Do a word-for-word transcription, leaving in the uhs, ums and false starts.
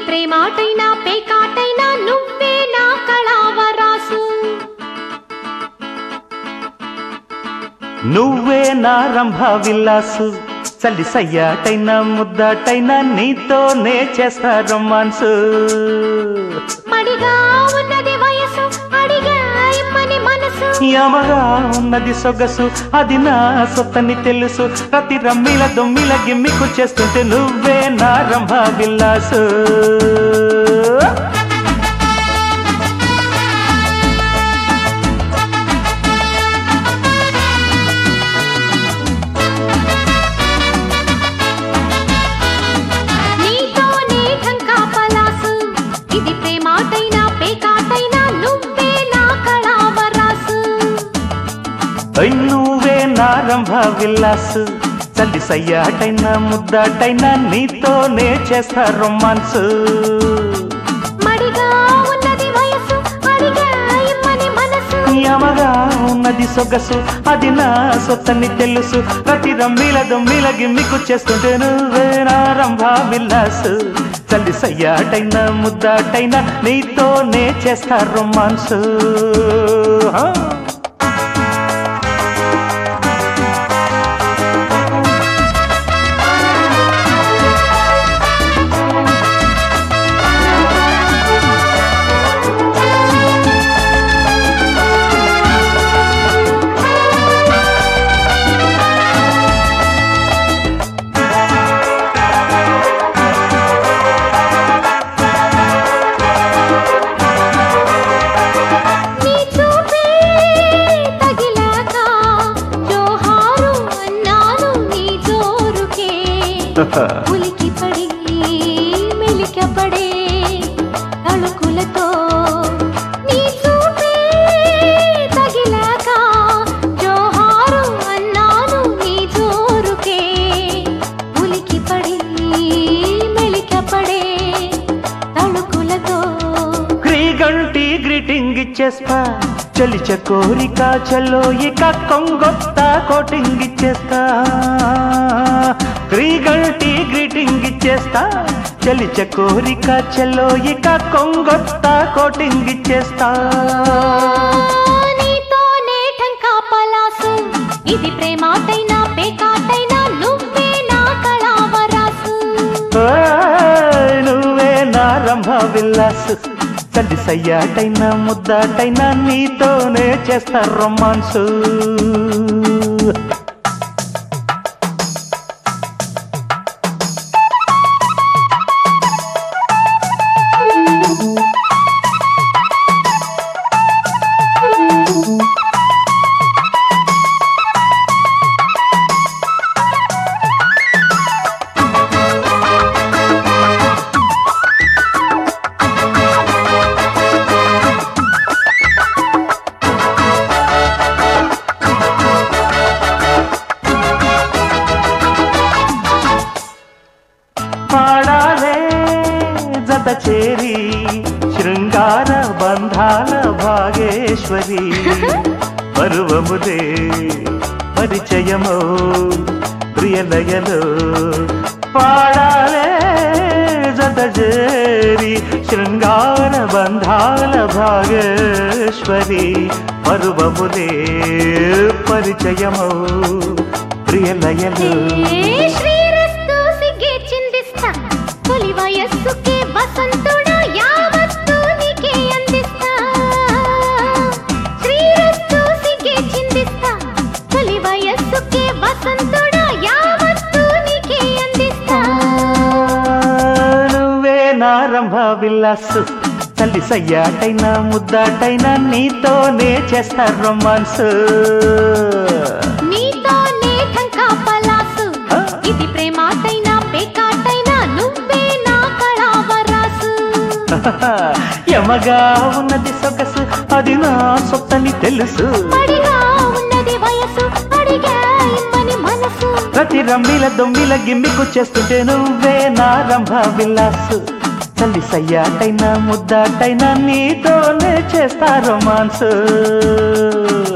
ప్రేమాటైనా పేకాటైనా నువ్వే నా కళావరాసు. నువ్వే నా రంభ విల్లాసు, చల్లి సయ్యాటైనా ముద్దాటైనా నీతోనే చేస్తా రొమాన్సు. మడిగా ఉన్నది వయసు, అడిగా ఇమ్మని మనసు, యమగా ఉన్నది సొగసు, అది నా సొత్తని తెలుసు. ప్రతి రమ్మిల దొమ్మిల గిమ్మికు చేస్తుంటే నువ్వే నా రంభ విల్లాసు. నువ్వే నా రంభ విల్లాసు, చల్లి సయ్యాటైనా ముద్దాటైనా నీతోనే చేస్తా రొమాన్సు. మడిగా ఉన్నది వయసు, అడిగా ఇమ్మని మనసు, యమగా ఉన్నది సొగసు, అది నా సొత్తని తెలుసు. ప్రతి రమ్మిల దొమ్మిల గిమ్మికు చేస్తుంటే నువ్వే నా రంభ విల్లాసు, చల్లి సయ్యాటైనా ముద్దాటైనా నీతోనే చేస్తా రొమాన్సు. ఉలికి పడి మెలిక పడే తళుకులతో నీ చూపే తగిలాక జోహారు అన్నాను నీ జోరుకే. ఉలికి పడి మెలిక పడే తళుకులతో క్రీగంటి గ్రీటింగ్ ఇచ్చేస్తా, చలిచ కోరిక చలో ఇక కొంగొత్త కోటింగ్ ఇచ్చేస్తా. క్రీగంటి గ్రీటింగ్ ఇచ్చేస్తా, చలిచ కోరిక చలో ఇక కొంగొత్త కోటింగ్ ఇచ్చేస్తా. నీతోనే ఠంకా పలాసు, ఇది ప్రేమాటైనా పేకాటైనా నువ్వే నా కళావరాసు. నువ్వే నా రంభ విల్లాసు, చల్లి సయ్యాటైనా ముద్దాటైనా నీతోనే చేస్తా రొమాన్సు. పాడాలే జత చేరి శృంగార బంధాల భాగేశ్వరి, పరువముదే పరిచయమో ప్రియలయలో. పాడాలే జత చేరి శృంగార బంధాల భాగేశ్వరి, పరువముదే పరిచయమో ప్రియలయలో. తొలి వయస్సుకే వసంతుడా యావత్తు నీకే అందిస్తా, శ్రీరస్తు సిగే చిందిస్తా. తొలి వయస్సుకే వసంతుడా యావత్తు నీకే అందిస్తా. నువ్వే నా రంభ విల్లాసు, తల్లి సయ్యాటైనా ముద్దాటైనా నీతోనే చేస్తా రొమాన్సు. నీతోనే ఠంకా పలాసు, ఇది ప్రేమాటైనా పేకాటైనా నువ్వే నా కళావరాసు. యమగా ఉన్నది సొగసు, అది నా సొత్తని తెలుసు. మడిగా ఉన్నది వయసు, అడిగా ఇమ్మని మనసు. ప్రతి రమ్మిల దొమ్మిల గిమ్మికు చేస్తుంటే నువ్వే నా రంభ విల్లాసు, చల్లి సయ్యాటైనా ముద్దాటైనా నీతోనే చేస్తా రొమాన్సు.